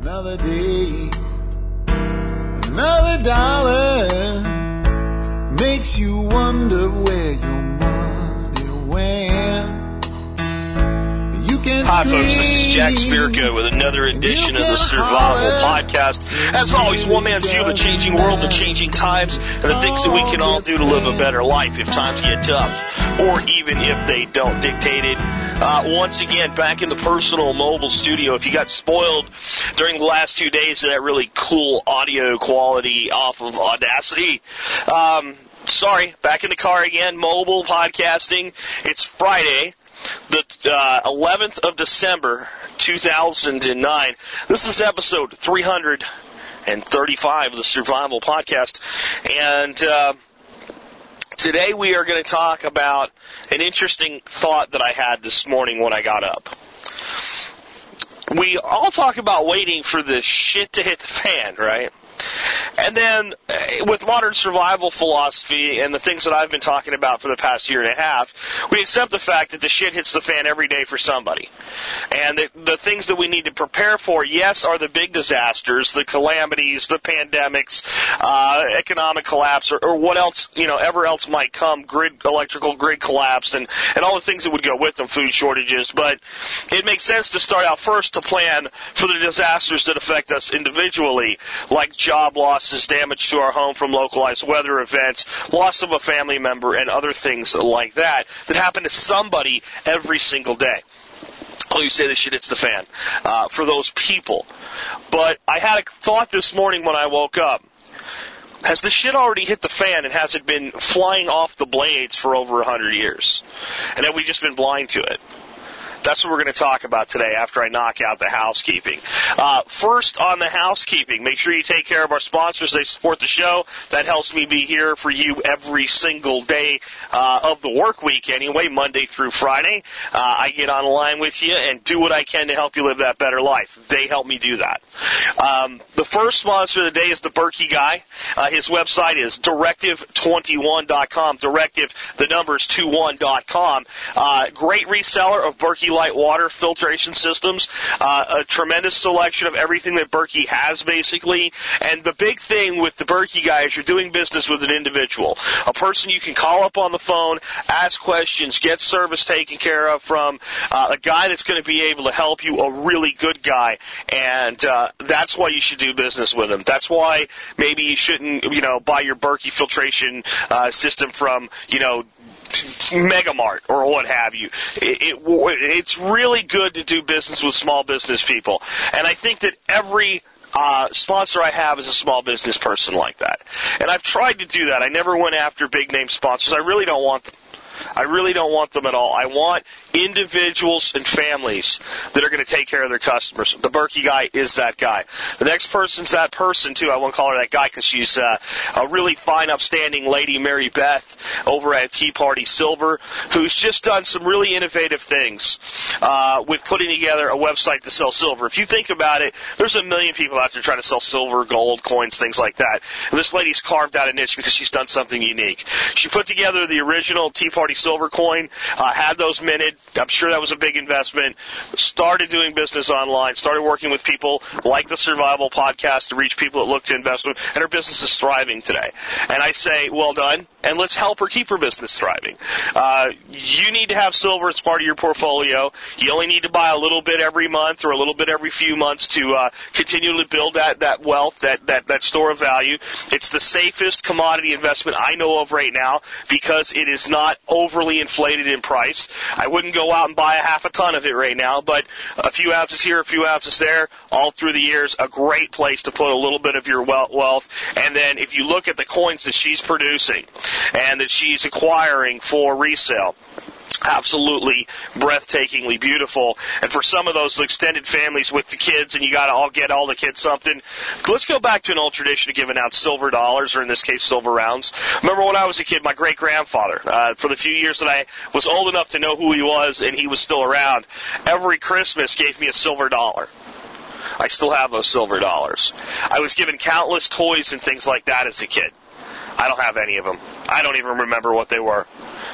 Another day, another dollar makes you wonder where your money went. You can Hi folks, this is Jack Spirko with another edition of the Survival Podcast. As always, one man's view of the changing world, the changing times, and the things that we can all do to live a better life if times get tough, or even if they don't dictate it. Once again, back in the personal mobile studio. If you got spoiled during the last 2 days of that really cool audio quality off of Audacity, sorry, back in the car again, mobile podcasting. It's Friday, the 11th of December, 2009. This is episode 335 of the Survival Podcast, and today we are going to talk about an interesting thought that I had this morning when I got up. We all talk about waiting for the shit to hit the fan, right? And then, with modern survival philosophy and the things that I've been talking about for the past year and a half, we accept the fact that the shit hits the fan every day for somebody. And the things that we need to prepare for, yes, are the big disasters, the calamities, the pandemics, economic collapse, or what else, ever else might come, electrical grid collapse, and all the things that would go with them, food shortages. But it makes sense to start out first to plan for the disasters that affect us individually, like job losses, damage to our home from localized weather events, loss of a family member, and other things like that happen to somebody every single day. Oh, you say this shit hits the fan for those people. But I had a thought this morning when I woke up. Has the shit already hit the fan, and has it been flying off the blades for over 100 years? And have we just been blind to it? That's what we're going to talk about today after I knock out the housekeeping. First on the housekeeping, make sure you take care of our sponsors. They support the show. That helps me be here for you every single day of the work week anyway, Monday through Friday. I get on the line with you and do what I can to help you live that better life. They help me do that. The first sponsor of the day is the Berkey Guy. His website is directive21.com. Directive, the number is 21.com. Great reseller of Berkey light water filtration systems, a tremendous selection of everything that Berkey has, basically. And the big thing with the Berkey Guy is you're doing business with an individual, a person you can call up on the phone, ask questions, get service taken care of from, a guy that's going to be able to help you, a really good guy. And that's why you should do business with him. That's why maybe you shouldn't, buy your Berkey filtration system from, Megamart or what have you. It's really good to do business with small business people. And I think that every sponsor I have is a small business person like that. And I've tried to do that. I never went after big name sponsors. I really don't want them. I really don't want them at all. I want individuals and families that are going to take care of their customers. The Berkey Guy is that guy. The next person's that person, too. I won't call her that guy because she's a really fine, upstanding lady, Mary Beth, over at Tea Party Silver, who's just done some really innovative things with putting together a website to sell silver. If you think about it, there's a million people out there trying to sell silver, gold, coins, things like that. And this lady's carved out a niche because she's done something unique. She put together the original Tea Party Silver coin, had those minted. I'm sure that was a big investment. Started doing business online, started working with people like the Survival Podcast to reach people that look to invest with, and her business is thriving today. And I say, well done, and let's help her keep her business thriving. You need to have silver as part of your portfolio. You only need to buy a little bit every month or a little bit every few months to continue to build that wealth, that store of value. It's the safest commodity investment I know of right now because it is not overly inflated in price. I wouldn't go out and buy a half a ton of it right now, but a few ounces here, a few ounces there, all through the years, a great place to put a little bit of your wealth. And then if you look at the coins that she's producing and that she's acquiring for resale, absolutely breathtakingly beautiful. And for some of those extended families with the kids, and you got to all get all the kids something, let's go back to an old tradition of giving out silver dollars, or in this case, silver rounds. Remember when I was a kid, my great-grandfather, for the few years that I was old enough to know who he was and he was still around, every Christmas gave me a silver dollar. I still have those silver dollars. I was given countless toys and things like that as a kid. I don't have any of them. I don't even remember what they were.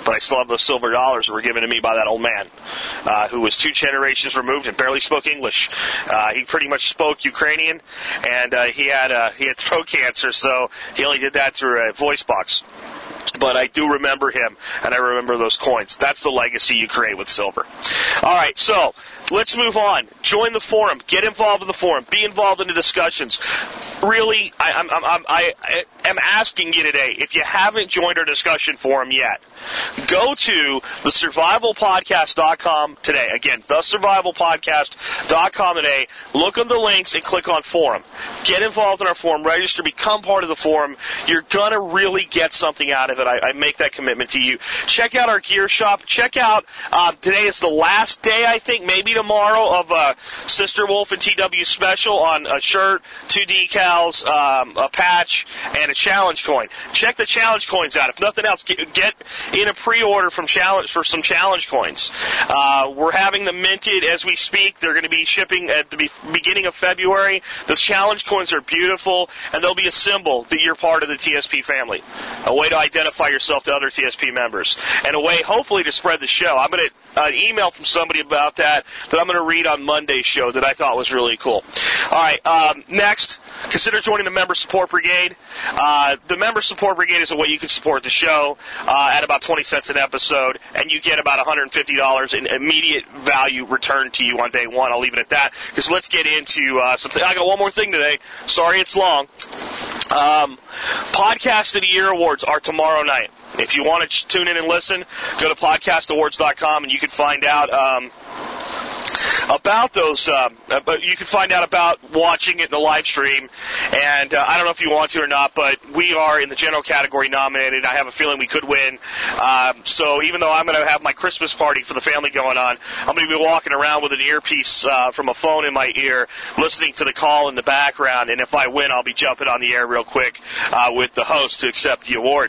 but I still have those silver dollars that were given to me by that old man who was 2 generations removed and barely spoke English. He pretty much spoke Ukrainian, and he had throat cancer, so he only did that through a voice box. But I do remember him, and I remember those coins. That's the legacy you create with silver. All right, so let's move on. Join the forum. Get involved in the forum. Be involved in the discussions. Really, I am asking you today, if you haven't joined our discussion forum yet, go to thesurvivalpodcast.com today. Again, thesurvivalpodcast.com today. Look on the links and click on forum. Get involved in our forum. Register. Become part of the forum. You're going to really get something out of it. I make that commitment to you. Check out our gear shop. Check out, today is the last day, I think, maybe tomorrow, of Sister Wolf and TW special on a shirt, 2 decals, a patch, and a challenge coin. Check the challenge coins out. If nothing else, get in a pre-order for some challenge coins. We're having them minted as we speak. They're going to be shipping at the beginning of February. Those challenge coins are beautiful, and they'll be a symbol that you're part of the TSP family. A way to identify yourself to other TSP members, and a way, hopefully, to spread the show. I'm going to an email from somebody about that I'm going to read on Monday's show that I thought was really cool. All right, next, consider joining the Member Support Brigade. The Member Support Brigade is a way you can support the show at about 20 cents an episode, and you get about $150 in immediate value returned to you on day one. I'll leave it at that, because let's get into something. I got one more thing today. Sorry it's long. Podcast of the Year Awards are tomorrow night. If you want to tune in and listen, go to podcastawards.com, and you can find out about those. You can find out about watching it in the live stream. And I don't know if you want to or not, but we are in the general category nominated. I have a feeling we could win. So even though I'm going to have my Christmas party for the family going on, I'm going to be walking around with an earpiece from a phone in my ear, listening to the call in the background. And if I win, I'll be jumping on the air real quick with the host to accept the award.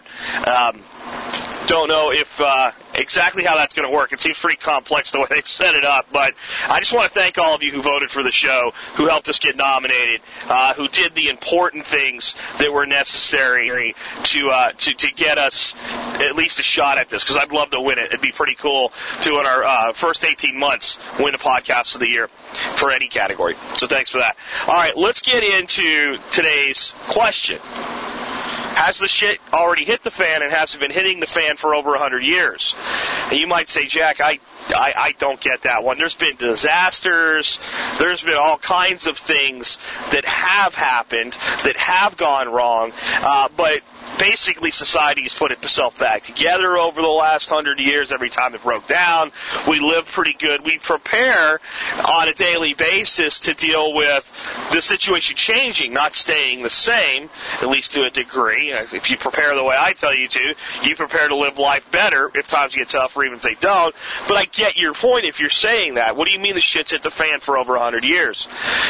Don't know if exactly how that's going to work. It seems pretty complex the way they've set it up, but I just want to thank all of you who voted for the show, who helped us get nominated, who did the important things that were necessary to get us at least a shot at this, because I'd love to win it. It'd be pretty cool to, in our first 18 months, win a Podcast of the Year for any category. So thanks for that. All right, let's get into today's question. Has the shit already hit the fan, and has it been hitting the fan for over 100 years? And you might say, Jack, I don't get that one. There's been disasters. There's been all kinds of things that have happened, that have gone wrong, but basically society has put itself back together over the last 100 years. Every time it broke down, we live pretty good. We prepare on a daily basis to deal with the situation changing, not staying the same, at least to a degree. If you prepare the way I tell you to, you prepare to live life better if times get tough, or even if they don't. But I get your point if you're saying that. What do you mean the shit's hit the fan for over 100 years?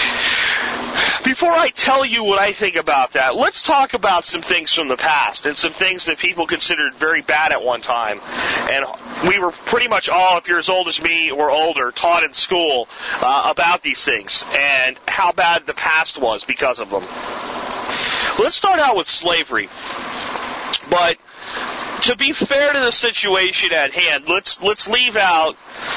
Before I tell you what I think about that, let's talk about some things from the past and some things that people considered very bad at one time. And we were pretty much all, if you're as old as me or older, taught in school about these things and how bad the past was because of them. Let's start out with slavery. But to be fair to the situation at hand, let's leave out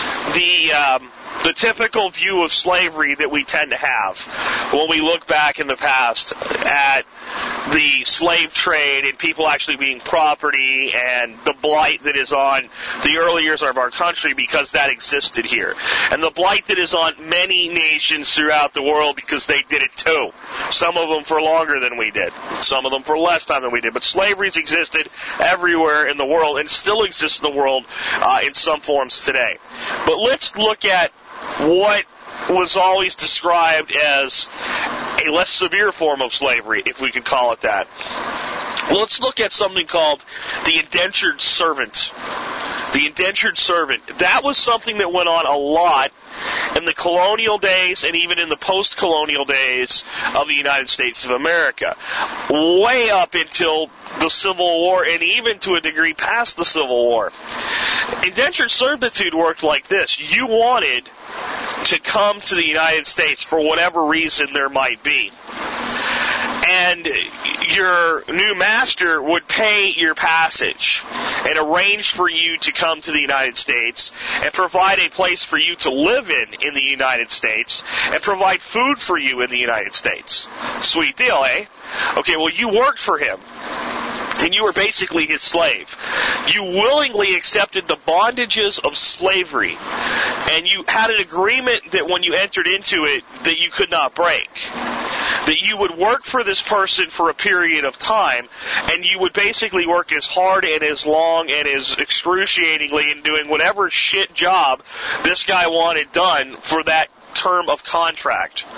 the typical view of slavery that we tend to have when we look back in the past at the slave trade and people actually being property and the blight that is on the early years of our country because that existed here. And the blight that is on many nations throughout the world because they did it too. Some of them for longer than we did. Some of them for less time than we did. But slavery's existed everywhere in the world and still exists in the world in some forms today. But let's look at what was always described as a less severe form of slavery, if we could call it that. Well, let's look at something called the indentured servant. The indentured servant. That was something that went on a lot in the colonial days and even in the post-colonial days of the United States of America. Way up until the Civil War and even to a degree past the Civil War. Indentured servitude worked like this. You wanted to come to the United States for whatever reason there might be. and your new master would pay your passage and arrange for you to come to the United States and provide a place for you to live in the United States and provide food for you in the United States. Sweet deal, eh? Okay, well, you worked for him. And you were basically his slave. You willingly accepted the bondages of slavery. And you had an agreement that when you entered into it, that you could not break. That you would work for this person for a period of time, and you would basically work as hard and as long and as excruciatingly in doing whatever shit job this guy wanted done for that term of contract.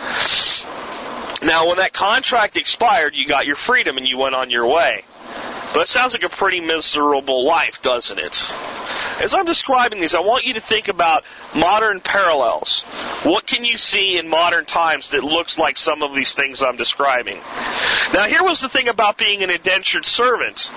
Now, when that contract expired, you got your freedom and you went on your way. But it sounds like a pretty miserable life, doesn't it? As I'm describing these, I want you to think about modern parallels. What can you see in modern times that looks like some of these things I'm describing? Now, here was the thing about being an indentured servant.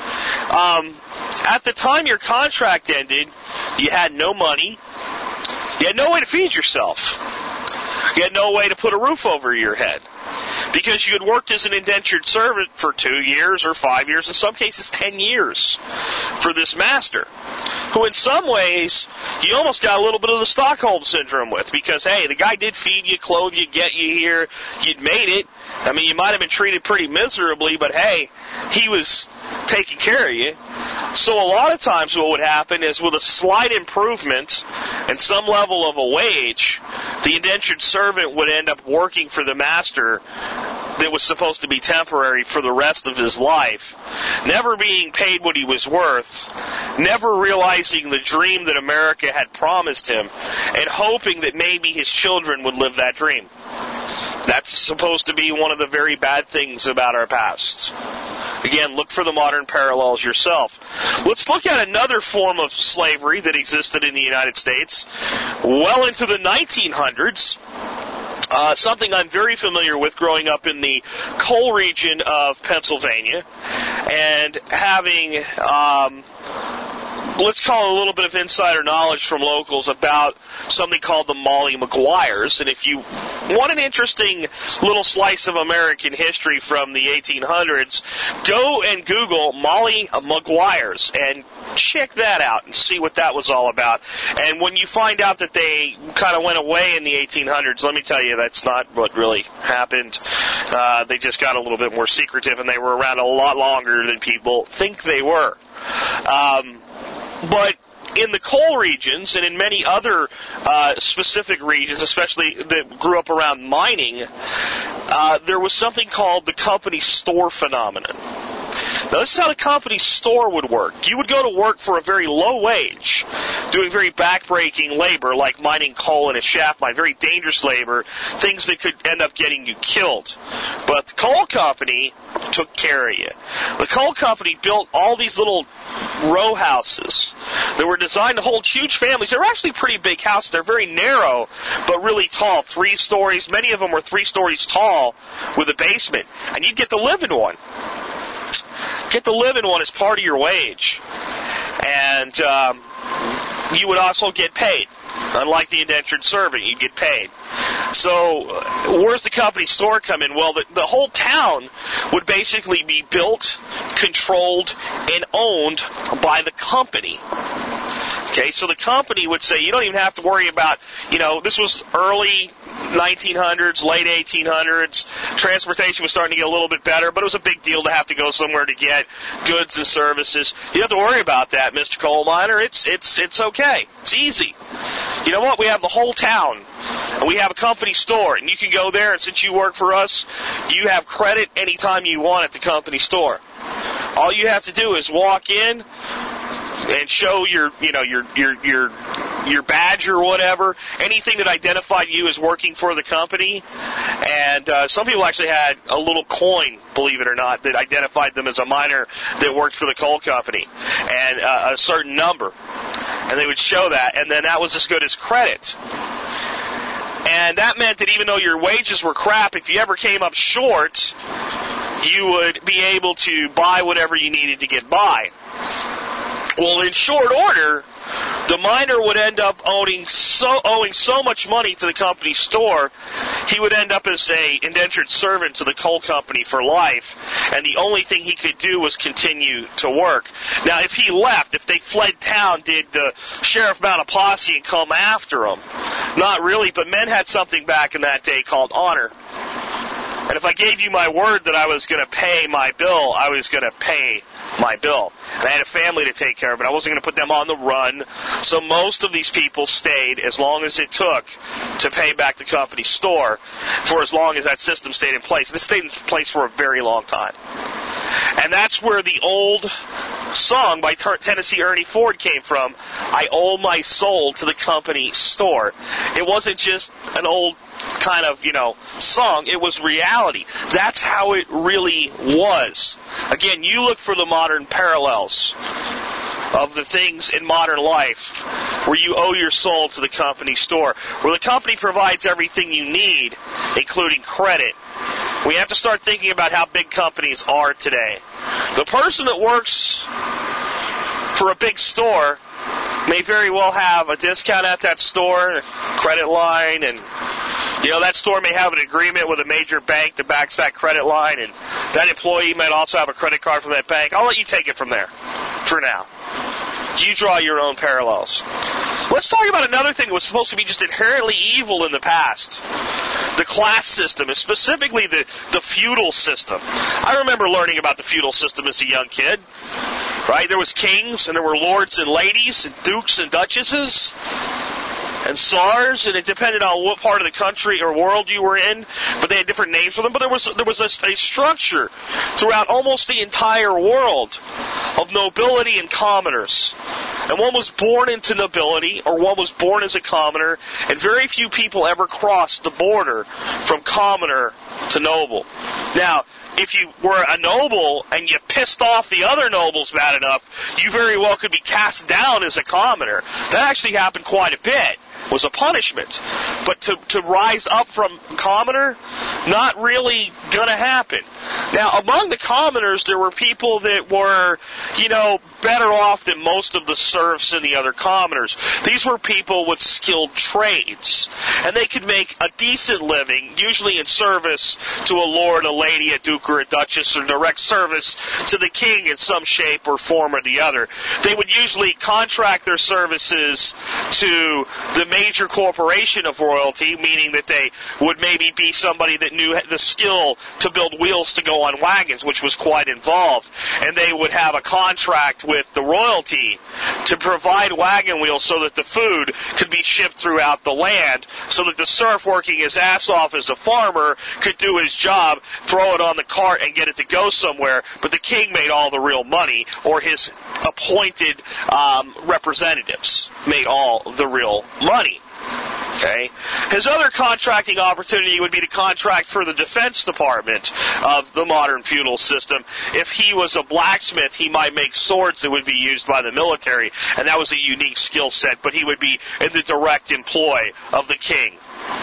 At the time your contract ended, you had no money. You had no way to feed yourself. You had no way to put a roof over your head. Because you had worked as an indentured servant for 2 years or 5 years, in some cases 10 years, for this master, who in some ways you almost got a little bit of the Stockholm Syndrome with, because, hey, the guy did feed you, clothe you, get you here, you'd made it. I mean, you might have been treated pretty miserably, but, hey, he was taking care of you. So a lot of times what would happen is with a slight improvement and some level of a wage, the indentured servant would end up working for the master that was supposed to be temporary for the rest of his life, never being paid what he was worth, never realizing the dream that America had promised him, and hoping that maybe his children would live that dream. That's supposed to be one of the very bad things about our past. Again, look for the modern parallels yourself. Let's look at another form of slavery that existed in the United States well into the 1900s. Something I'm very familiar with growing up in the coal region of Pennsylvania and having, let's call it a little bit of insider knowledge from locals about something called the Molly Maguires. And if you want an interesting little slice of American history from the 1800s, go and Google Molly Maguires and check that out and see what that was all about. And when you find out that they kind of went away in the 1800s, let me tell you, that's not what really happened. They just got a little bit more secretive, and they were around a lot longer than people think they were. But in the coal regions and in many other specific regions, especially that grew up around mining, there was something called the company store phenomenon. Now, this is how the company store would work. You would go to work for a very low wage, doing very backbreaking labor like mining coal in a shaft mine, very dangerous labor, things that could end up getting you killed. But the coal company took care of you. The coal company built all these little row houses that were designed to hold huge families. They were actually pretty big houses. They're very narrow, but really tall, 3 stories. Many of them were 3 stories tall with a basement, and you'd get to live in one. Get to live in one as part of your wage. And you would also get paid. Unlike the indentured servant, you'd get paid. So where's the company store come in? Well, the whole town would basically be built, controlled, and owned by the company. Okay, so the company would say, you don't even have to worry about, this was early 1900s, late 1800s. Transportation was starting to get a little bit better, but it was a big deal to have to go somewhere to get goods and services. You don't have to worry about that, Mr. Coal Miner. It's okay. It's easy. You know what? We have the whole town, and we have a company store, and you can go there, and since you work for us, you have credit anytime you want at the company store. All you have to do is walk in and show your badge or whatever, anything that identified you as working for the company. And some people actually had a little coin, believe it or not, that identified them as a miner that worked for the coal company, and a certain number. And they would show that, and then that was as good as credit. And that meant that even though your wages were crap, if you ever came up short, you would be able to buy whatever you needed to get by. Well, in short order, the miner would end up owing so much money to the company store, he would end up as a indentured servant to the coal company for life, and the only thing he could do was continue to work. Now, if he left, if they fled town, did the sheriff mount a posse and come after him? Not really, but men had something back in that day called honor. And if I gave you my word that I was going to pay my bill, I was going to pay my bill. And I had a family to take care of, but I wasn't going to put them on the run. So most of these people stayed as long as it took to pay back the company store for as long as that system stayed in place. This stayed in place for a very long time. And that's where the old song by Tennessee Ernie Ford came from, I owe my soul to the company store. It wasn't just an old kind of, song. It was reality. That's how it really was. Again, you look for the modern parallels of the things in modern life where you owe your soul to the company store, where the company provides everything you need, including credit. We have to start thinking about how big companies are today. The person that works for a big store may very well have a discount at that store, credit line, and that store may have an agreement with a major bank that backs that credit line, and that employee might also have a credit card from that bank. I'll let you take it from there for now. You draw your own parallels. Let's talk about another thing that was supposed to be just inherently evil in the past. The class system, and specifically the feudal system. I remember learning about the feudal system as a young kid. Right? There was kings, and there were lords and ladies, and dukes and duchesses, and czars, and it depended on what part of the country or world you were in, but they had different names for them. But there was a structure throughout almost the entire world of nobility and commoners. And one was born into nobility, or one was born as a commoner, and very few people ever crossed the border from commoner to noble. Now, if you were a noble and you pissed off the other nobles bad enough, you very well could be cast down as a commoner. That actually happened quite a bit. Was a punishment. But to rise up from commoner, not really going to happen. Now, among the commoners, there were people that were, better off than most of the serfs and the other commoners. These were people with skilled trades. And they could make a decent living, usually in service to a lord, a lady, a duke, or a duchess, or direct service to the king in some shape or form or the other. They would usually contract their services to the major corporation of royalty, meaning that they would maybe be somebody that knew the skill to build wheels to go on wagons, which was quite involved. And they would have a contract with the royalty to provide wagon wheels so that the food could be shipped throughout the land, so that the serf working his ass off as a farmer could do his job, throw it on the cart and get it to go somewhere, but the king made all the real money, or his appointed representatives made all the real money. Okay. His other contracting opportunity would be to contract for the defense department of the modern feudal system. If he was a blacksmith, he might make swords that would be used by the military, and that was a unique skill set, but he would be in the direct employ of the king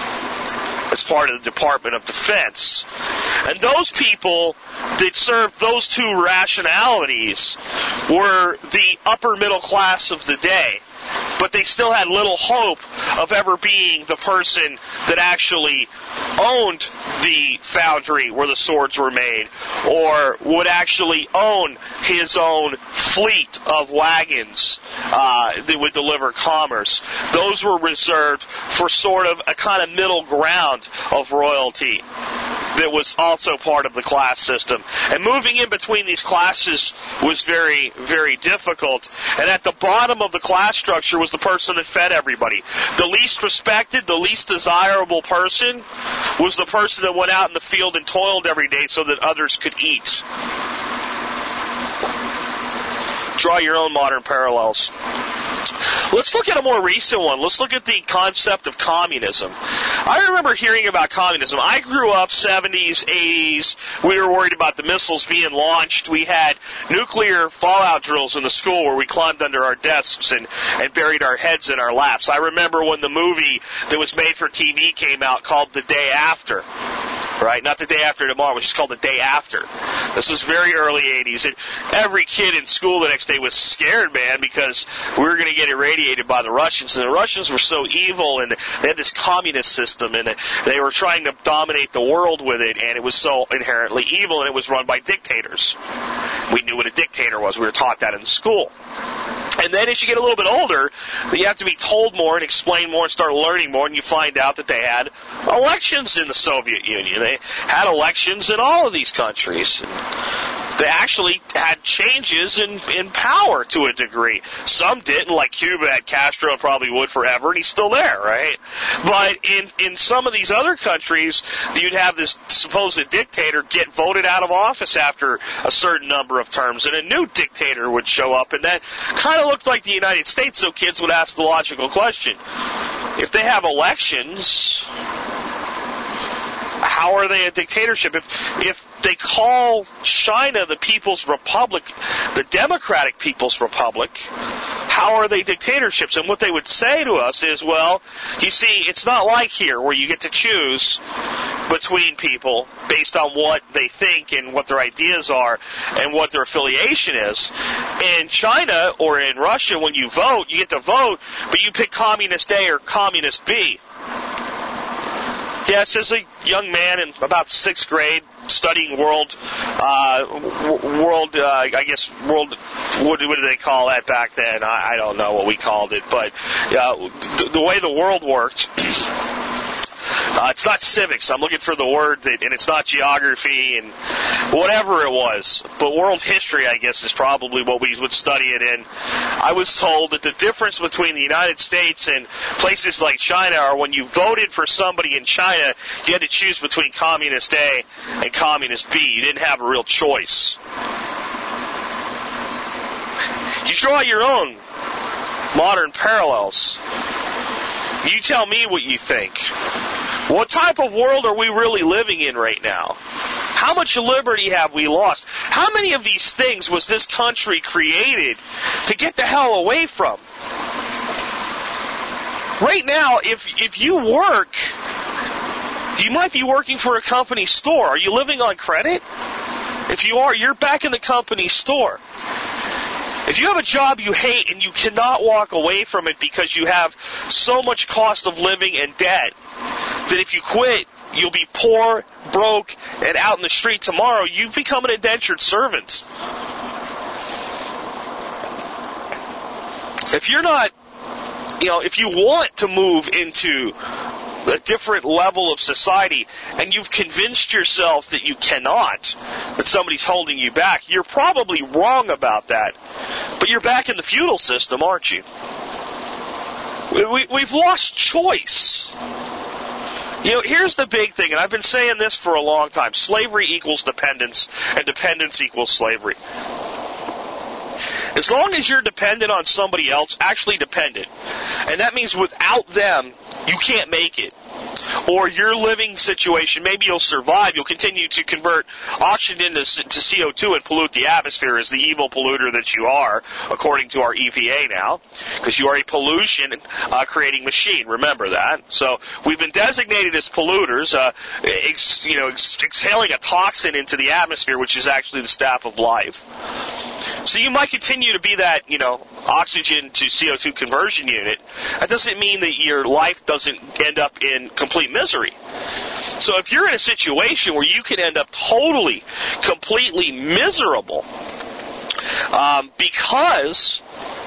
as part of the Department of Defense. And those people that served those two rationalities were the upper middle class of the day. But they still had little hope of ever being the person that actually owned the foundry where the swords were made, or would actually own his own fleet of wagons that would deliver commerce. Those were reserved for sort of a kind of middle ground of royalty that was also part of the class system. And moving in between these classes was very, very difficult. And at the bottom of the class structure was the person that fed everybody. The least respected, the least desirable person was the person that went out in the field and toiled every day so that others could eat. Draw your own modern parallels. Let's look at a more recent one. Let's look at the concept of communism. I remember hearing about communism. I grew up 70s, 80s. We were worried about the missiles being launched. We had nuclear fallout drills in the school where we climbed under our desks and buried our heads in our laps. I remember when the movie that was made for TV came out called The Day After. right? Not the day after tomorrow, which is called the day after. This was very early 80s, and every kid in school the next day was scared, man, because we were going to get irradiated by the Russians, and the Russians were so evil, and they had this communist system, and they were trying to dominate the world with it, and it was so inherently evil, and it was run by dictators. We knew what a dictator was. We were taught that in school. And then as you get a little bit older, you have to be told more and explain more and start learning more, and you find out that they had elections in the Soviet Union. They had elections in all of these countries. They actually had changes in power to a degree. Some didn't, like Cuba had Castro and probably would forever, and he's still there, right? But in some of these other countries, you'd have this supposed dictator get voted out of office after a certain number of terms, and a new dictator would show up, and that kind of looked like the United States, so kids would ask the logical question. If they have elections, how are they a dictatorship? If they call China the People's Republic, the Democratic People's Republic, how are they dictatorships? And what they would say to us is, well, you see, it's not like here where you get to choose between people based on what they think and what their ideas are and what their affiliation is. In China or in Russia, when you vote, you get to vote, but you pick Communist A or Communist B. Yes, as a young man in about 6th grade, studying world, what do they call that back then? I don't know what we called it, but the way the world worked, it's not civics. I'm looking for the word, and it's not geography and whatever it was. But world history, I guess, is probably what we would study it in. I was told that the difference between the United States and places like China are when you voted for somebody in China, you had to choose between Communist A and Communist B. You didn't have a real choice. You draw your own modern parallels. You tell me what you think. What type of world are we really living in right now? How much liberty have we lost? How many of these things was this country created to get the hell away from? Right now, if you work, you might be working for a company store. Are you living on credit? If you are, you're back in the company store. If you have a job you hate and you cannot walk away from it because you have so much cost of living and debt, that if you quit, you'll be poor, broke, and out in the street tomorrow, you've become an indentured servant. If you're not, if you want to move into a different level of society, and you've convinced yourself that you cannot, that somebody's holding you back, you're probably wrong about that. But you're back in the feudal system, aren't you? We've lost choice. Here's the big thing, and I've been saying this for a long time. Slavery equals dependence, and dependence equals slavery. As long as you're dependent on somebody else, actually dependent, and that means without them, you can't make it. Or your living situation, maybe you'll survive, you'll continue to convert oxygen to CO2 and pollute the atmosphere as the evil polluter that you are, according to our EPA now, because you are a pollution creating machine, remember that. So we've been designated as polluters, exhaling a toxin into the atmosphere, which is actually the staff of life. So you might continue to be that, oxygen to CO2 conversion unit. That doesn't mean that your life doesn't end up in complete misery. So if you're in a situation where you can end up totally, completely miserable because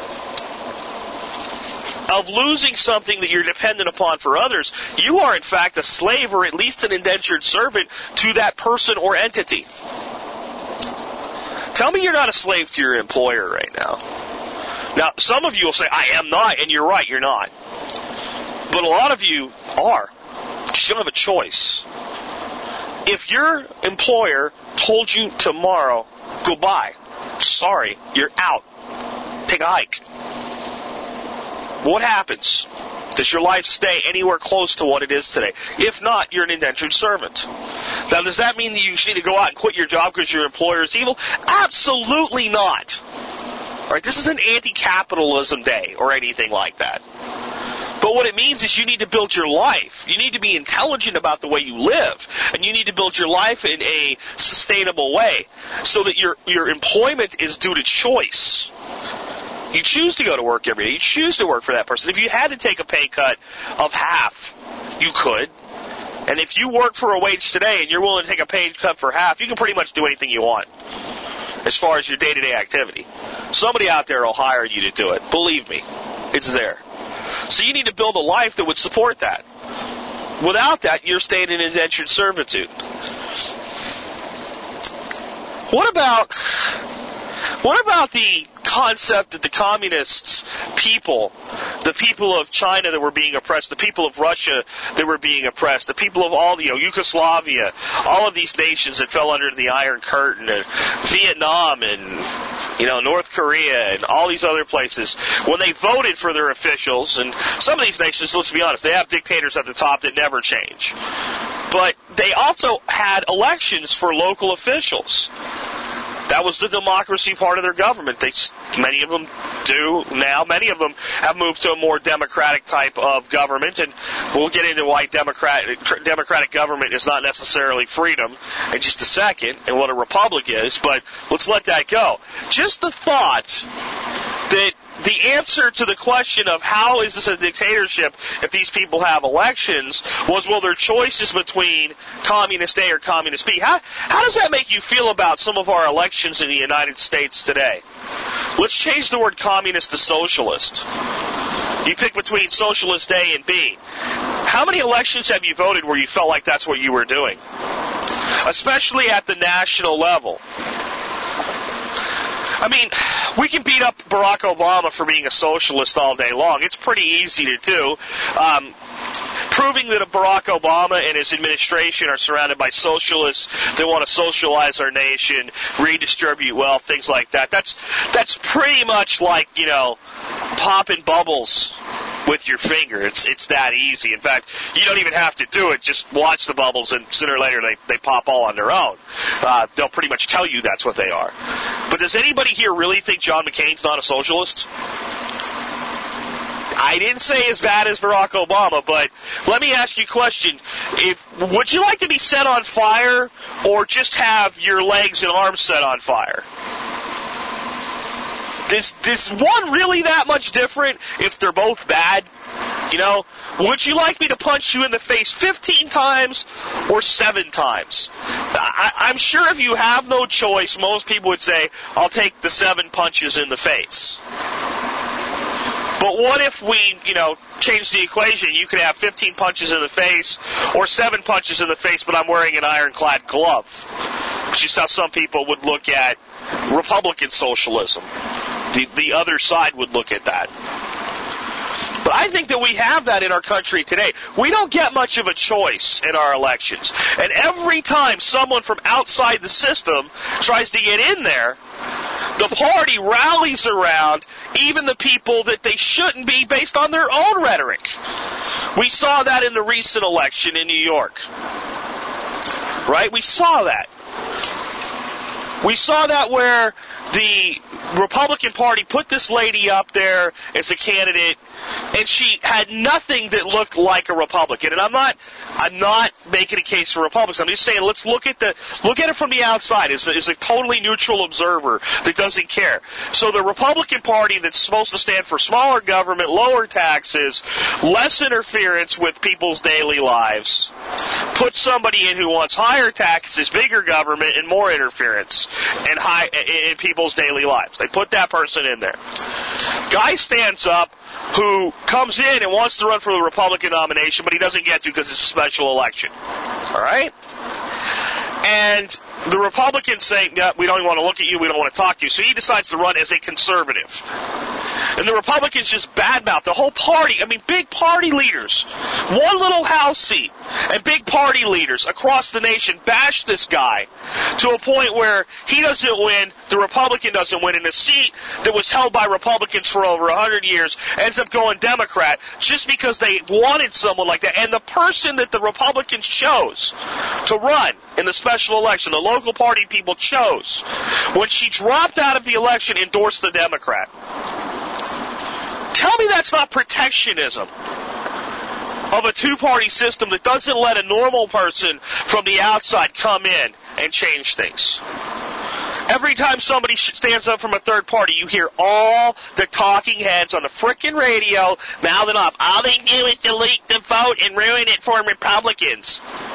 of losing something that you're dependent upon for others, you are in fact a slave or at least an indentured servant to that person or entity. Tell me you're not a slave to your employer right now. Now, some of you will say, I am not, and you're right, you're not. But a lot of you are, because you don't have a choice. If your employer told you tomorrow, goodbye, sorry, you're out, take a hike, what happens? Does your life stay anywhere close to what it is today? If not, you're an indentured servant. Now, does that mean that you need to go out and quit your job because your employer is evil? Absolutely not. All right, this is an anti-capitalism day or anything like that. But what it means is you need to build your life. You need to be intelligent about the way you live. And you need to build your life in a sustainable way so that your employment is due to choice. You choose to go to work every day. You choose to work for that person. If you had to take a pay cut of half, you could. And if you work for a wage today and you're willing to take a pay cut for half, you can pretty much do anything you want as far as your day-to-day activity. Somebody out there will hire you to do it. Believe me, it's there. So you need to build a life that would support that. Without that, you're staying in indentured servitude. What about the concept that the communists people, the people of China that were being oppressed, the people of Russia that were being oppressed, the people of all, Yugoslavia, all of these nations that fell under the Iron Curtain, and Vietnam and, North Korea and all these other places, when they voted for their officials, and some of these nations, let's be honest, they have dictators at the top that never change. But they also had elections for local officials. That was the democracy part of their government. Many of them do now. Many of them have moved to a more democratic type of government, and we'll get into why democratic government is not necessarily freedom in just a second, and what a republic is, but let's let that go. Just the thought that the answer to the question of how is this a dictatorship if these people have elections was, well, their choice is between Communist A or Communist B. How does that make you feel about some of our elections in the United States today? Let's change the word communist to socialist. You pick between socialist A and B. How many elections have you voted where you felt like that's what you were doing? Especially at the national level. I mean, we can beat up Barack Obama for being a socialist all day long. It's pretty easy to do. Proving that Barack Obama and his administration are surrounded by socialists that want to socialize our nation, redistribute wealth, things like that. That's pretty much like, popping bubbles with your finger. It's that easy. In fact, you don't even have to do it. Just watch the bubbles, and sooner or later they pop all on their own. They'll pretty much tell you that's what they are. But does anybody here really think John McCain's not a socialist? I didn't say as bad as Barack Obama, but let me ask you a question. Would you like to be set on fire or just have your legs and arms set on fire? Is one really that much different if they're both bad? Would you like me to punch you in the face 15 times or 7 times? I'm sure if you have no choice, most people would say, I'll take the 7 punches in the face. But what if we, change the equation? You could have 15 punches in the face or 7 punches in the face, but I'm wearing an ironclad glove. Which is how some people would look at Republican socialism. The other side would look at that. But I think that we have that in our country today. We don't get much of a choice in our elections. And every time someone from outside the system tries to get in there, the party rallies around even the people that they shouldn't be based on their own rhetoric. We saw that in the recent election in New York. Right? We saw that. We saw that where the Republican Party put this lady up there as a candidate, and she had nothing that looked like a Republican. And I'm not making a case for Republicans. I'm just saying let's look at it from the outside as a totally neutral observer that doesn't care. So the Republican Party that's supposed to stand for smaller government, lower taxes, less interference with people's daily lives, put somebody in who wants higher taxes, bigger government, and more interference in people's daily lives. They put that person in there. Guy stands up who comes in and wants to run for the Republican nomination, but he doesn't get to because it's a special election. All right? And the Republicans say, yeah, we don't even want to look at you, we don't want to talk to you. So he decides to run as a conservative. And the Republicans just badmouth the whole party. I mean, big party leaders, one little House seat, and big party leaders across the nation bash this guy to a point where he doesn't win, the Republican doesn't win, and a seat that was held by Republicans for over 100 years ends up going Democrat just because they wanted someone like that. And the person that the Republicans chose to run in the special election, the local party people chose, when she dropped out of the election, endorsed the Democrat. Tell me that's not protectionism. of a two-party system that doesn't let a normal person from the outside come in and change things. Every time somebody stands up from a third party, you hear all the talking heads on the frickin' radio mouthing off. All they do is to leak the vote and ruin it for Republicans.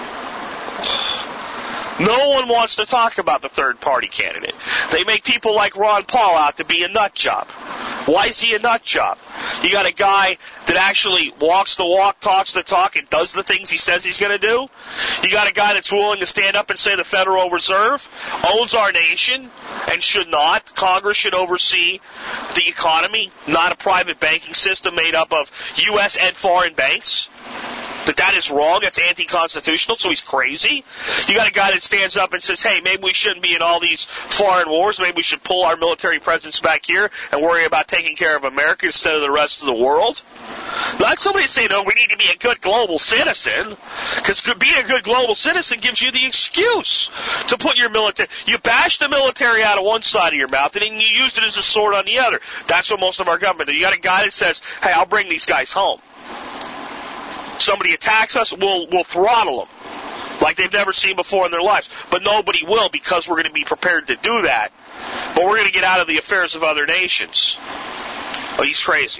No one wants to talk about the third party candidate. They make people like Ron Paul out to be a nut job. Why is he a nut job? You got a guy that actually walks the walk, talks the talk, and does the things he says he's going to do. You got a guy that's willing to stand up and say the Federal Reserve owns our nation and should not. Congress should oversee the economy, not a private banking system made up of U.S. and foreign banks. That is wrong. That's anti-constitutional, so he's crazy. You got a guy that stands up and says, hey, maybe we shouldn't be in all these foreign wars. Maybe we should pull our military presence back here and worry about taking care of America instead of the rest of the world. Not somebody saying, no, we need to be a good global citizen, because being a good global citizen gives you the excuse to put your military. You bash the military out of one side of your mouth, and then you use it as a sword on the other. That's what most of our government do. You got a guy that says, hey, I'll bring these guys home. Somebody attacks us, we'll throttle them like they've never seen before in their lives. But nobody will, because we're going to be prepared to do that. But we're going to get out of the affairs of other nations. Oh, he's crazy.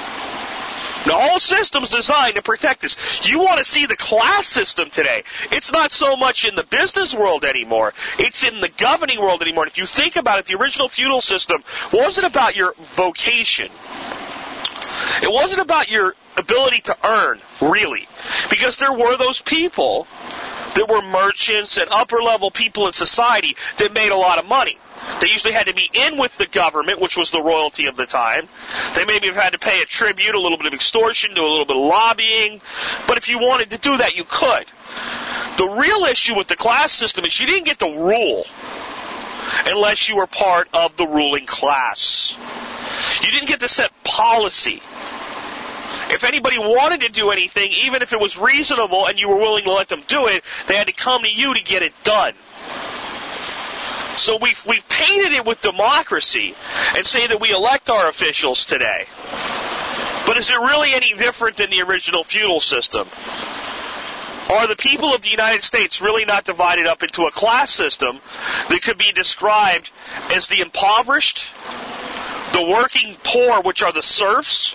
The whole system's designed to protect us. You want to see the class system today. It's not so much in the business world anymore. It's in the governing world anymore. And if you think about it, the original feudal system wasn't about your vocation. It wasn't about your ability to earn, really. Because there were those people that were merchants and upper-level people in society that made a lot of money. They usually had to be in with the government, which was the royalty of the time. They maybe have had to pay a tribute, a little bit of extortion, do a little bit of lobbying. But if you wanted to do that, you could. The real issue with the class system is you didn't get to rule unless you were part of the ruling class. You didn't get to set policy. If anybody wanted to do anything, even if it was reasonable and you were willing to let them do it, they had to come to you to get it done. So we've painted it with democracy and say that we elect our officials today. But is it really any different than the original feudal system? Are the people of the United States really not divided up into a class system that could be described as the impoverished, the working poor, which are the serfs,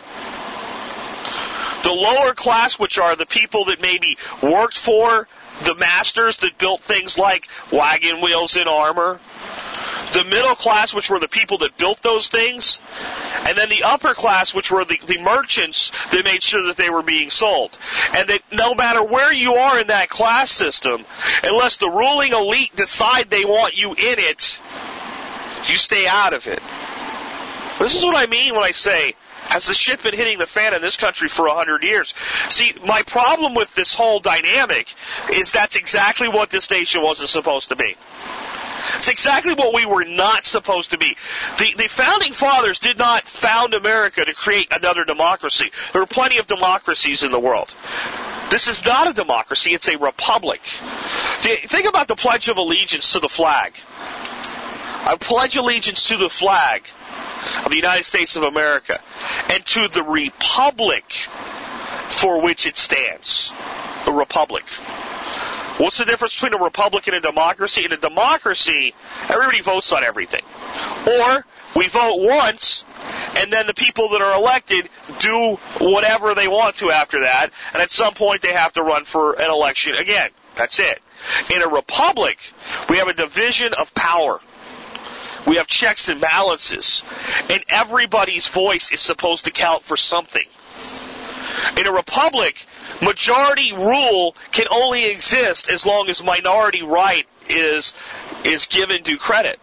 the lower class, which are the people that maybe worked for the masters that built things like wagon wheels and armor, the middle class, which were the people that built those things, and then the upper class, which were the merchants that made sure that they were being sold. And that no matter where you are in that class system, unless the ruling elite decide they want you in it, you stay out of it. This is what I mean when I say, has the shit been hitting the fan in this country for 100 years? See, my problem with this whole dynamic is that's exactly what this nation wasn't supposed to be. It's exactly what we were not supposed to be. The founding fathers did not found America to create another democracy. There were plenty of democracies in the world. This is not a democracy, it's a republic. Think about the Pledge of Allegiance to the flag. I pledge allegiance to the flag of the United States of America and to the republic for which it stands. The republic. What's the difference between a republic and a democracy? In a democracy, everybody votes on everything. Or we vote once, and then the people that are elected do whatever they want to after that, and at some point they have to run for an election again. That's it. In a republic, we have a division of power. We have checks and balances, and everybody's voice is supposed to count for something. In a republic, majority rule can only exist as long as minority right is given due credit.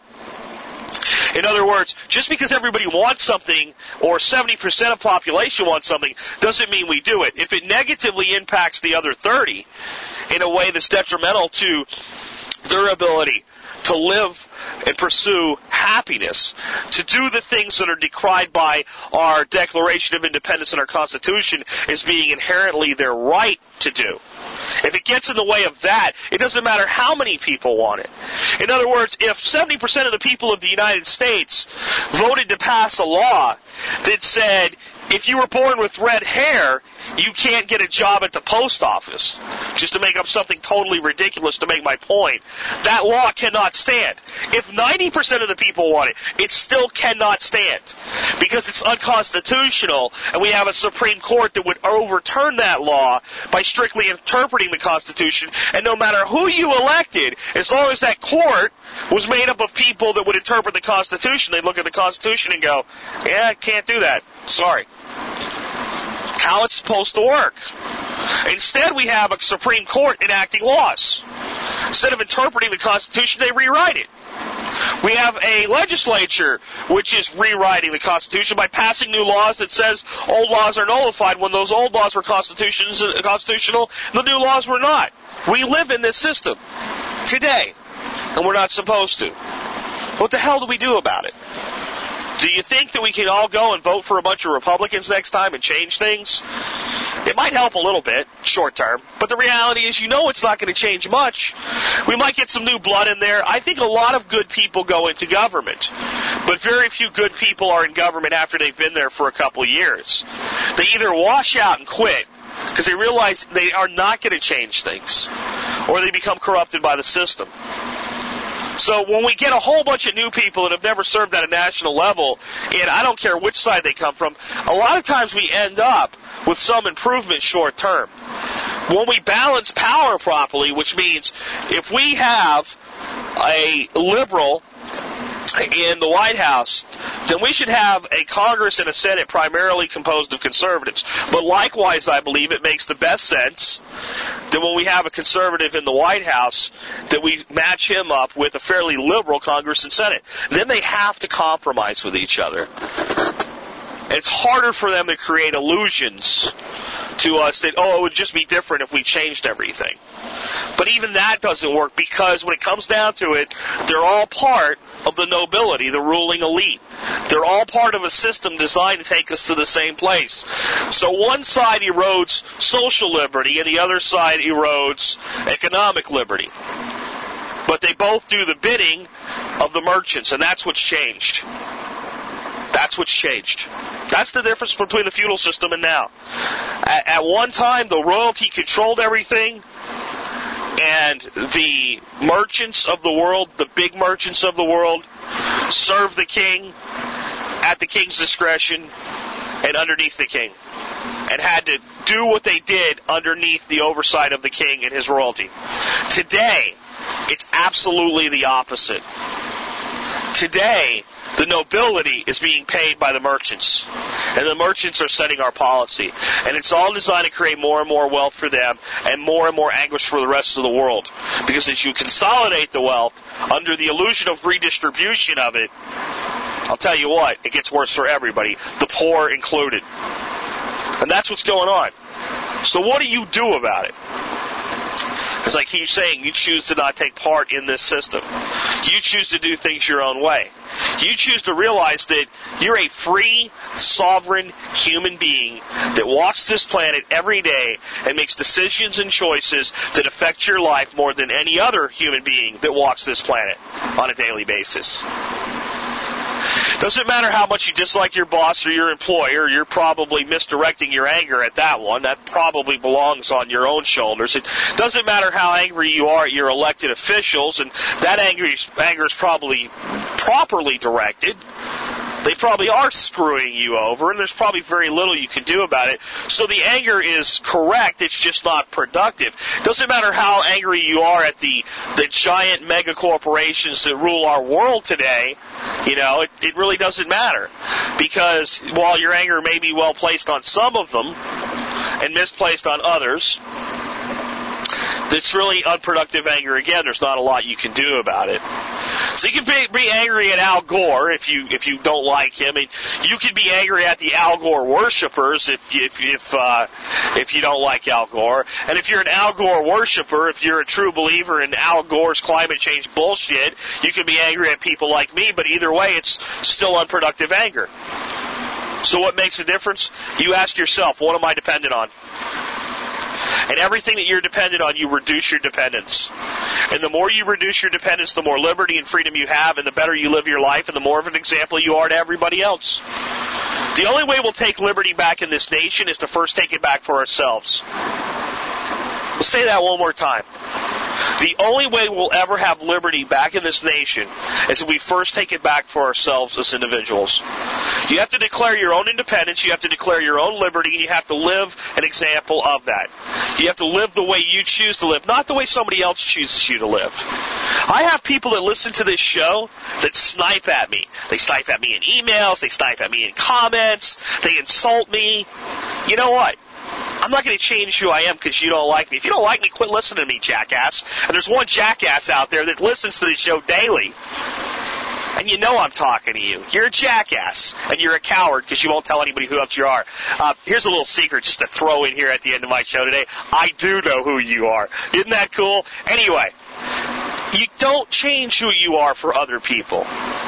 In other words, just because everybody wants something, or 70% of population wants something, doesn't mean we do it. If it negatively impacts the other 30 in a way that's detrimental to their ability to live and pursue happiness, to do the things that are decried by our Declaration of Independence and our Constitution as being inherently their right to do. If it gets in the way of that, it doesn't matter how many people want it. In other words, if 70% of the people of the United States voted to pass a law that said if you were born with red hair, you can't get a job at the post office. Just to make up something totally ridiculous to make my point. That law cannot stand. If 90% of the people want it, it still cannot stand. Because it's unconstitutional, and we have a Supreme Court that would overturn that law by strictly interpreting the Constitution. And no matter who you elected, as long as that court was made up of people that would interpret the Constitution, they'd look at the Constitution and go, yeah, I can't do that. Sorry. It's how it's supposed to work. Instead, we have a Supreme Court enacting laws. Instead of interpreting the Constitution, they rewrite it. We have a legislature which is rewriting the Constitution by passing new laws that says old laws are nullified when those old laws were constitutional, the new laws were not. We live in this system today, and we're not supposed to. What the hell do we do about it? Do you think that we can all go and vote for a bunch of Republicans next time and change things? It might help a little bit, short term, but the reality is it's not going to change much. We might get some new blood in there. I think a lot of good people go into government, but very few good people are in government after they've been there for a couple of years. They either wash out and quit because they realize they are not going to change things, or they become corrupted by the system. So when we get a whole bunch of new people that have never served at a national level, and I don't care which side they come from, a lot of times we end up with some improvement short term. When we balance power properly, which means if we have a liberal in the White House, then we should have a Congress and a Senate primarily composed of conservatives. But likewise, I believe it makes the best sense that when we have a conservative in the White House, that we match him up with a fairly liberal Congress and Senate. Then they have to compromise with each other. It's harder for them to create illusions to us that, it would just be different if we changed everything. But even that doesn't work, because when it comes down to it, they're all part of the nobility, the ruling elite. They're all part of a system designed to take us to the same place. So one side erodes social liberty and the other side erodes economic liberty. But they both do the bidding of the merchants, and that's what's changed. That's what's changed. That's the difference between the feudal system and now. At one time, the royalty controlled everything, and the merchants of the world, the big merchants of the world, served the king at the king's discretion and underneath the king, and had to do what they did underneath the oversight of the king and his royalty. Today, it's absolutely the opposite. Today, the nobility is being paid by the merchants, and the merchants are setting our policy. And it's all designed to create more and more wealth for them and more anguish for the rest of the world. Because as you consolidate the wealth under the illusion of redistribution of it, I'll tell you what, it gets worse for everybody, the poor included. And that's what's going on. So what do you do about it? As I keep saying, you choose to not take part in this system. You choose to do things your own way. You choose to realize that you're a free, sovereign human being that walks this planet every day and makes decisions and choices that affect your life more than any other human being that walks this planet on a daily basis. Doesn't matter how much you dislike your boss or your employer, you're probably misdirecting your anger at that one. That probably belongs on your own shoulders. It doesn't matter how angry you are at your elected officials, and that anger is probably properly directed. They probably are screwing you over, and there's probably very little you can do about it. So the anger is correct, it's just not productive. Doesn't matter how angry you are at the giant mega corporations that rule our world today, it really doesn't matter. Because while your anger may be well placed on some of them and misplaced on others, it's really unproductive anger. Again, there's not a lot you can do about it. So you can be angry at Al Gore if you don't like him, and you can be angry at the Al Gore worshippers if you don't like Al Gore. And if you're an Al Gore worshipper, if you're a true believer in Al Gore's climate change bullshit, you can be angry at people like me. But either way, it's still unproductive anger. So what makes a difference? You ask yourself, what am I dependent on? And everything that you're dependent on, you reduce your dependence. And the more you reduce your dependence, the more liberty and freedom you have, and the better you live your life, and the more of an example you are to everybody else. The only way we'll take liberty back in this nation is to first take it back for ourselves. We'll say that one more time. The only way we'll ever have liberty back in this nation is if we first take it back for ourselves as individuals. You have to declare your own independence, you have to declare your own liberty, and you have to live an example of that. You have to live the way you choose to live, not the way somebody else chooses you to live. I have people that listen to this show that snipe at me. They snipe at me in emails, they snipe at me in comments, they insult me. You know what? I'm not going to change who I am because you don't like me. If you don't like me, quit listening to me, jackass. And there's one jackass out there that listens to this show daily. And you know I'm talking to you. You're a jackass. And you're a coward because you won't tell anybody who else you are. Here's a little secret just to throw in here at the end of my show today. I do know who you are. Isn't that cool? Anyway, you don't change who you are for other people.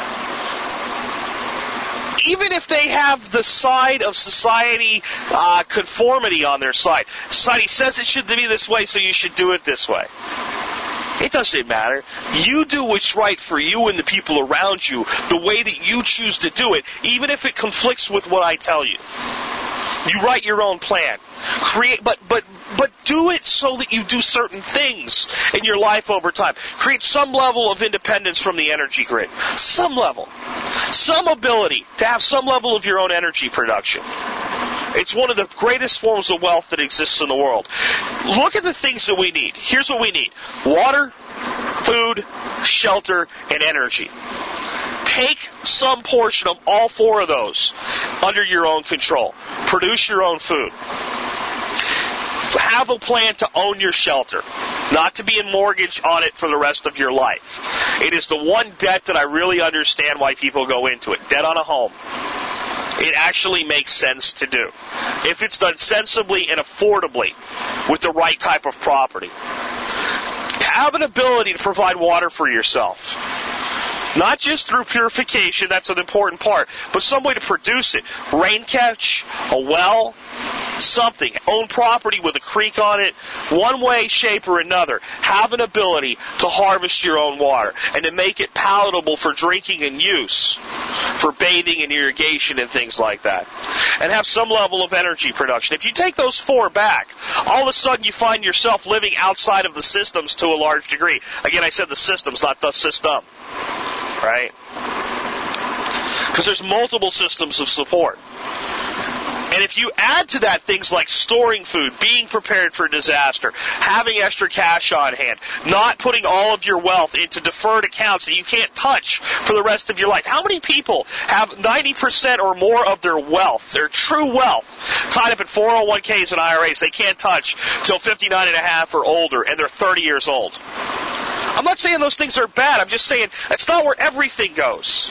Even if they have the side of society conformity on their side. Society says it should be this way, so you should do it this way. It doesn't matter. You do what's right for you and the people around you, the way that you choose to do it, even if it conflicts with what I tell you. You write your own plan. But do it so that you do certain things in your life over time. Create some level of independence from the energy grid. Some level. Some ability to have some level of your own energy production. It's one of the greatest forms of wealth that exists in the world. Look at the things that we need. Here's what we need. Water, food, shelter, and energy. Take some portion of all four of those under your own control. Produce your own food. Have a plan to own your shelter, not to be in mortgage on it for the rest of your life. It is the one debt that I really understand why people go into it. Debt on a home. It actually makes sense to do. If it's done sensibly and affordably with the right type of property. Have an ability to provide water for yourself. Not just through purification, that's an important part, but some way to produce it. Rain catch, a well, something. Own property with a creek on it, one way, shape, or another. Have an ability to harvest your own water and to make it palatable for drinking and use, for bathing and irrigation and things like that. And have some level of energy production. If you take those four back, all of a sudden you find yourself living outside of the systems to a large degree. Again, I said the systems, not the system. Right? Because there's multiple systems of support. And if you add to that things like storing food, being prepared for disaster, having extra cash on hand, not putting all of your wealth into deferred accounts that you can't touch for the rest of your life. How many people have 90% or more of their wealth, their true wealth, tied up in 401ks and IRAs they can't touch till 59 and a half or older, and they're 30 years old? I'm not saying those things are bad. I'm just saying that's not where everything goes.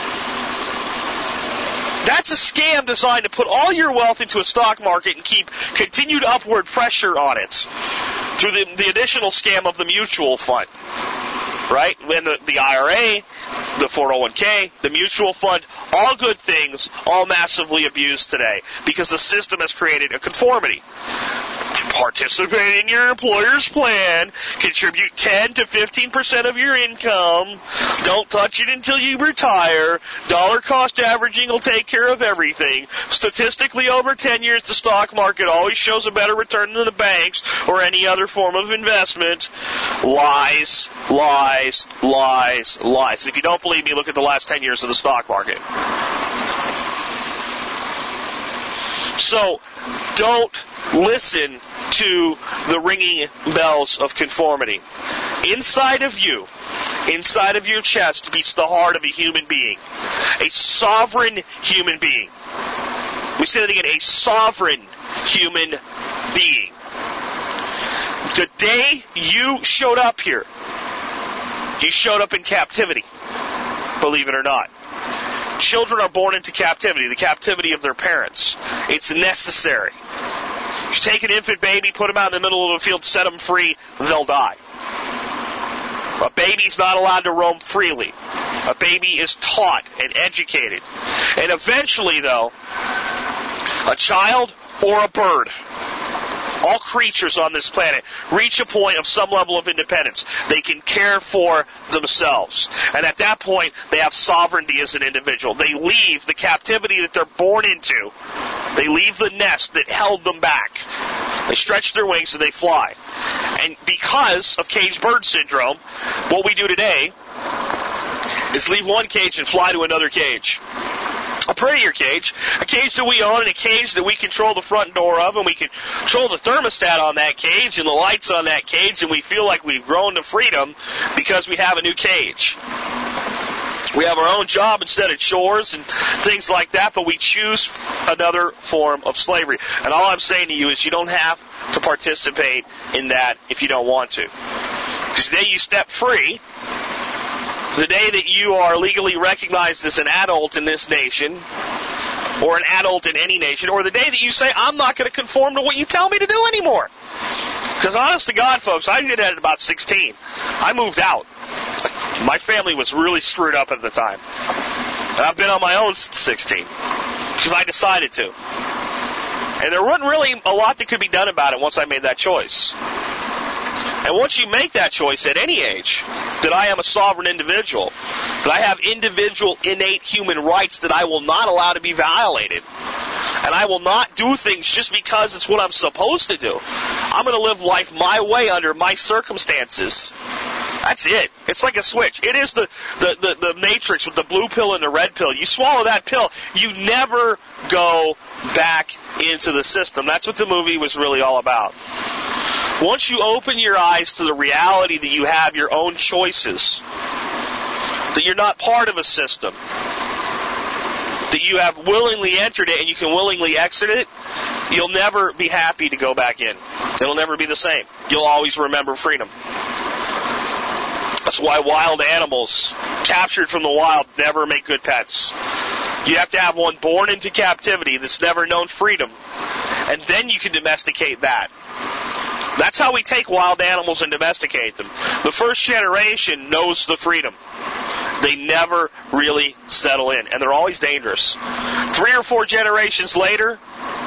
That's a scam designed to put all your wealth into a stock market and keep continued upward pressure on it through the additional scam of the mutual fund. Right? When the IRA, the 401k, the mutual fund, all good things, all massively abused today because the system has created a conformity. Participate in your employer's plan, contribute 10 to 15% of your income, don't touch it until you retire, dollar cost averaging will take care of everything. Statistically, over 10 years, the stock market always shows a better return than the banks or any other form of investment. Lies, lies, lies, lies. And if you don't believe me, look at the last 10 years of the stock market. So, don't listen to the ringing bells of conformity. Inside of you, inside of your chest, beats the heart of a human being. A sovereign human being. We say that again, a sovereign human being. The day you showed up here, you showed up in captivity, believe it or not. Children are born into captivity, the captivity of their parents. It's necessary. You take an infant baby, put them out in the middle of a field, set them free, they'll die. A baby's not allowed to roam freely. A baby is taught and educated. And eventually, though, a child or a bird all creatures on this planet reach a point of some level of independence. They can care for themselves. And at that point, they have sovereignty as an individual. They leave the captivity that they're born into. They leave the nest that held them back. They stretch their wings and they fly. And because of caged bird syndrome, what we do today is leave one cage and fly to another cage. A prettier cage, a cage that we own and a cage that we control the front door of, and we control the thermostat on that cage and the lights on that cage, and we feel like we've grown to freedom because we have a new cage. We have our own job instead of chores and things like that, but we choose another form of slavery. And all I'm saying to you is you don't have to participate in that if you don't want to. Because the day you step free, the day that you are legally recognized as an adult in this nation, or an adult in any nation, or the day that you say, I'm not going to conform to what you tell me to do anymore. Because honest to God, folks, I did that at about 16. I moved out. My family was really screwed up at the time. And I've been on my own since 16. Because I decided to. And there wasn't really a lot that could be done about it once I made that choice. And once you make that choice at any age, that I am a sovereign individual, that I have individual innate human rights that I will not allow to be violated, and I will not do things just because it's what I'm supposed to do. I'm going to live life my way under my circumstances. That's it. It's like a switch. It is the matrix with the blue pill and the red pill. You swallow that pill, you never go back into the system. That's what the movie was really all about. Once you open your eyes to the reality that you have your own choices, that you're not part of a system, that you have willingly entered it and you can willingly exit it, you'll never be happy to go back in. It'll never be the same. You'll always remember freedom. That's why wild animals captured from the wild never make good pets. You have to have one born into captivity that's never known freedom, and then you can domesticate that. That's how we take wild animals and domesticate them. The first generation knows the freedom. They never really settle in, and they're always dangerous. 3 or 4 generations later,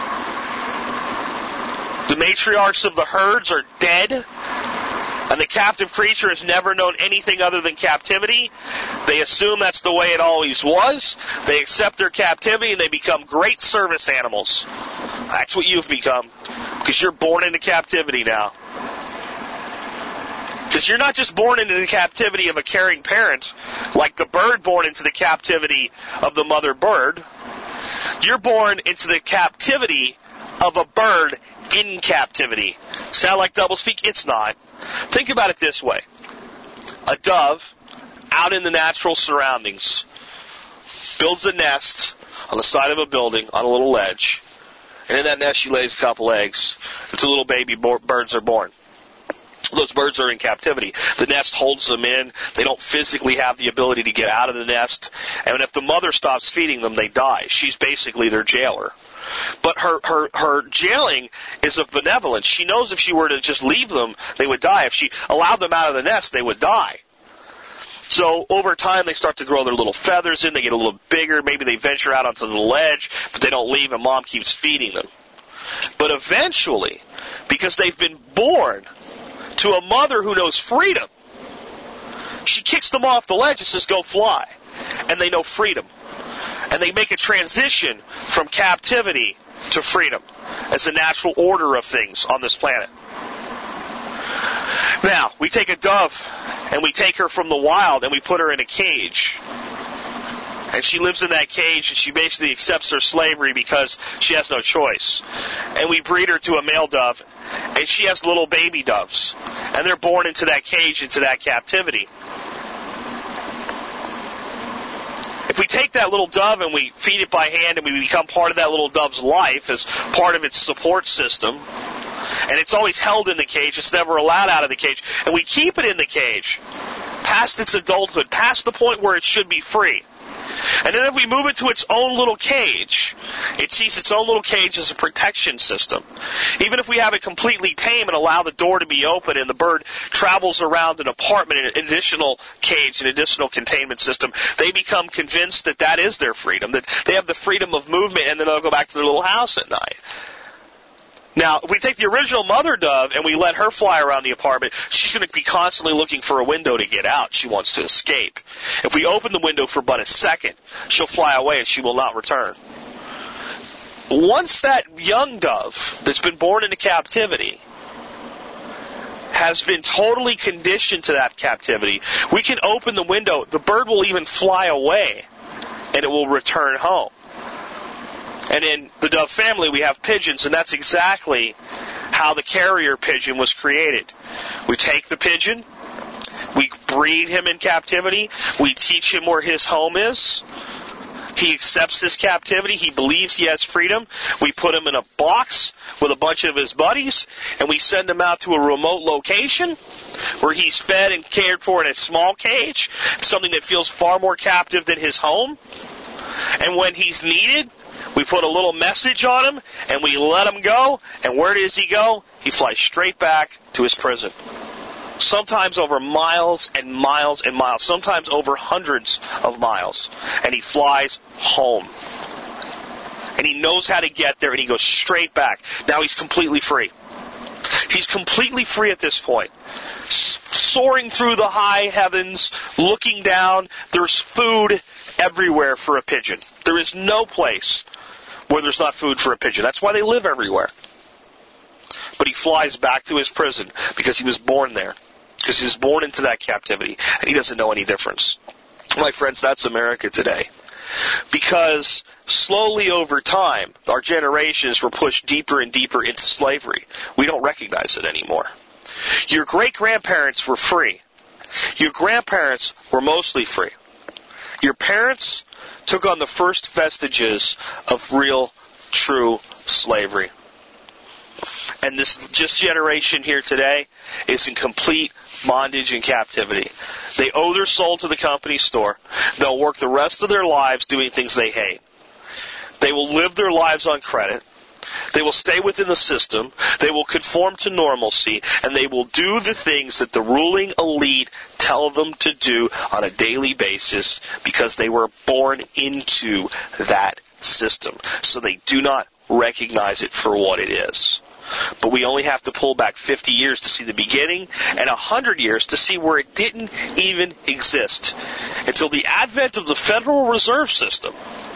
the matriarchs of the herds are dead, and the captive creature has never known anything other than captivity. They assume that's the way it always was. They accept their captivity, and they become great service animals. That's what you've become, because you're born into captivity now. Because you're not just born into the captivity of a caring parent, like the bird born into the captivity of the mother bird. You're born into the captivity of a bird in captivity. Sound like doublespeak? It's not. Think about it this way. A dove, out in the natural surroundings, builds a nest on the side of a building on a little ledge. And in that nest she lays a couple eggs until little baby birds are born. Those birds are in captivity. The nest holds them in. They don't physically have the ability to get out of the nest. And if the mother stops feeding them, they die. She's basically their jailer. But her jailing is of benevolence. She knows if she were to just leave them, they would die. If she allowed them out of the nest, they would die. So over time, they start to grow their little feathers in. They get a little bigger. Maybe they venture out onto the ledge, but they don't leave, and mom keeps feeding them. But eventually, because they've been born to a mother who knows freedom, she kicks them off the ledge and says, go fly. And they know freedom. And they make a transition from captivity to freedom as a natural order of things on this planet. Now, we take a dove and we take her from the wild and we put her in a cage. And she lives in that cage and she basically accepts her slavery because she has no choice. And we breed her to a male dove and she has little baby doves. And they're born into that cage, into that captivity. If we take that little dove and we feed it by hand and we become part of that little dove's life as part of its support system, and it's always held in the cage, it's never allowed out of the cage, and we keep it in the cage past its adulthood, past the point where it should be free. And then if we move it to its own little cage, it sees its own little cage as a protection system. Even if we have it completely tame and allow the door to be open and the bird travels around an apartment in an additional cage, an additional containment system, they become convinced that that is their freedom, that they have the freedom of movement, and then they'll go back to their little house at night. Now, if we take the original mother dove and we let her fly around the apartment, she's going to be constantly looking for a window to get out. She wants to escape. If we open the window for but a second, she'll fly away and she will not return. Once that young dove that's been born into captivity has been totally conditioned to that captivity, we can open the window. The bird will even fly away and it will return home. And in the dove family, we have pigeons, and that's exactly how the carrier pigeon was created. We take the pigeon, we breed him in captivity, we teach him where his home is. He accepts his captivity, he believes he has freedom. We put him in a box with a bunch of his buddies, and we send him out to a remote location where he's fed and cared for in a small cage, something that feels far more captive than his home. And when he's needed, we put a little message on him, and we let him go. And where does he go? He flies straight back to his prison. Sometimes over miles and miles and miles. Sometimes over hundreds of miles. And he flies home. And he knows how to get there, and he goes straight back. Now he's completely free. He's completely free at this point. Soaring through the high heavens, looking down. There's food everywhere for a pigeon. There is no place where there's not food for a pigeon. That's why they live everywhere. But he flies back to his prison because he was born there. Because he was born into that captivity. And he doesn't know any difference. My friends, that's America today. Because slowly over time, our generations were pushed deeper and deeper into slavery. We don't recognize it anymore. Your great-grandparents were free. Your grandparents were mostly free. Your parents took on the first vestiges of real, true slavery. And this generation here today is in complete bondage and captivity. They owe their soul to the company store. They'll work the rest of their lives doing things they hate. They will live their lives on credit. They will stay within the system. They will conform to normalcy. And they will do the things that the ruling elite tell them to do on a daily basis because they were born into that system. So they do not recognize it for what it is. But we only have to pull back 50 years to see the beginning and 100 years to see where it didn't even exist. Until the advent of the Federal Reserve System,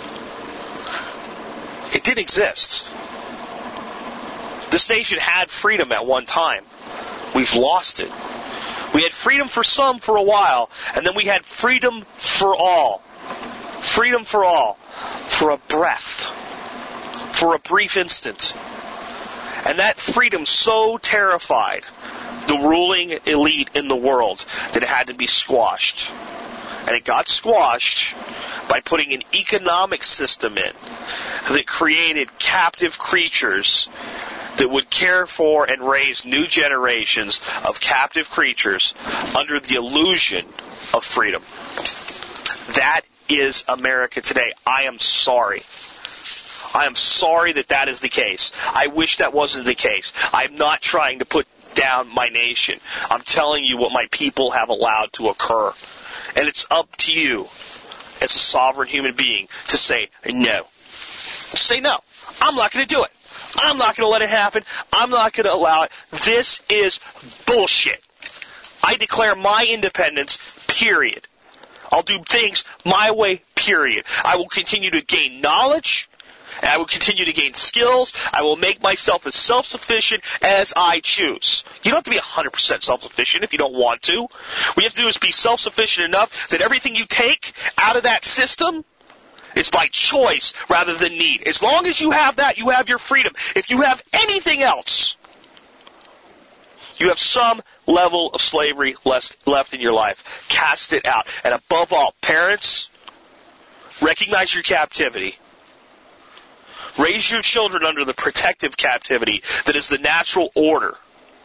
it didn't exist. This nation had freedom at one time. We've lost it. We had freedom for some for a while, and then we had freedom for all. Freedom for all. For a breath. For a brief instant. And that freedom so terrified the ruling elite in the world that it had to be squashed. And it got squashed by putting an economic system in that created captive creatures that would care for and raise new generations of captive creatures under the illusion of freedom. That is America today. I am sorry. I am sorry that that is the case. I wish that wasn't the case. I'm not trying to put down my nation. I'm telling you what my people have allowed to occur. And it's up to you, as a sovereign human being, to say no. Say no. I'm not going to do it. I'm not going to let it happen. I'm not going to allow it. This is bullshit. I declare my independence, period. I'll do things my way, period. I will continue to gain knowledge. And I will continue to gain skills. I will make myself as self-sufficient as I choose. You don't have to be 100% self-sufficient if you don't want to. What you have to do is be self-sufficient enough that everything you take out of that system is by choice rather than need. As long as you have that, you have your freedom. If you have anything else, you have some level of slavery left in your life. Cast it out. And above all, parents, recognize your captivity. Raise your children under the protective captivity that is the natural order.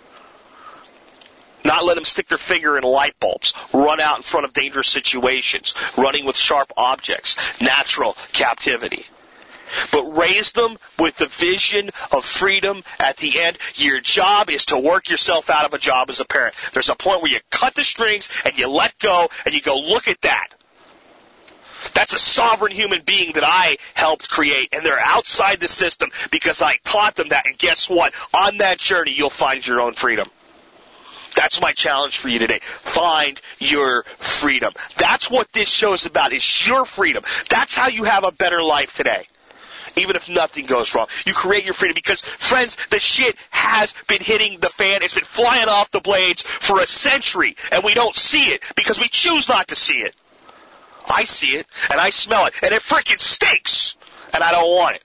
Not let them stick their finger in light bulbs, run out in front of dangerous situations, running with sharp objects. Natural captivity. But raise them with the vision of freedom at the end. Your job is to work yourself out of a job as a parent. There's a point where you cut the strings and you let go and you go, look at that. That's a sovereign human being that I helped create, and they're outside the system because I taught them that. And guess what? On that journey, you'll find your own freedom. That's my challenge for you today. Find your freedom. That's what this show is about, is your freedom. That's how you have a better life today. Even if nothing goes wrong. You create your freedom because, friends, the shit has been hitting the fan. It's been flying off the blades for a century, and we don't see it because we choose not to see it. I see it, and I smell it, and it freaking stinks, and I don't want it.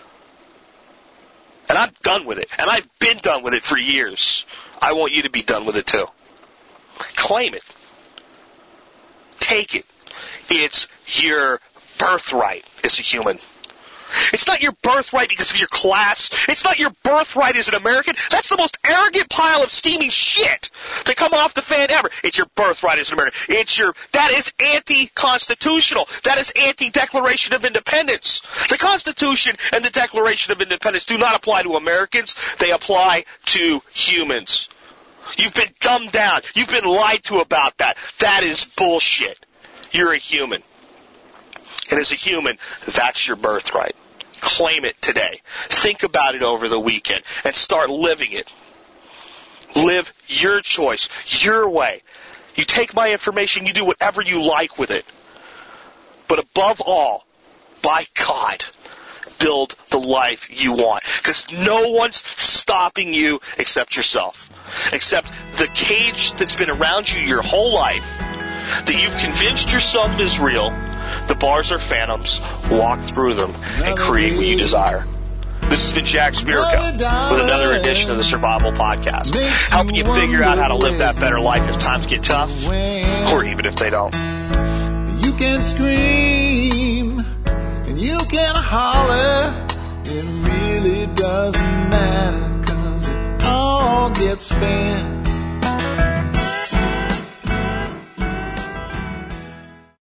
And I'm done with it, and I've been done with it for years. I want you to be done with it too. Claim it. Take it. It's your birthright as a human. It's not your birthright because of your class. It's not your birthright as an American. That's the most arrogant pile of steaming shit to come off the fan ever. It's your birthright as an American. That is anti-constitutional. That is anti-Declaration of Independence. The Constitution and the Declaration of Independence do not apply to Americans. They apply to humans. You've been dumbed down. You've been lied to about that. That is bullshit. You're a human. And as a human, that's your birthright. Claim it today. Think about it over the weekend and start living it. Live your choice, your way. You take my information, you do whatever you like with it. But above all, by God, build the life you want. Because no one's stopping you except yourself. Except the cage that's been around you your whole life, that you've convinced yourself is real. The bars are phantoms. Walk through them and create what you desire. This has been Jack Spirko with another edition of the Survival Podcast, helping you figure out how to live that better life if times get tough, or even if they don't. You can scream and you can holler. It really doesn't matter, 'cause it all gets spent.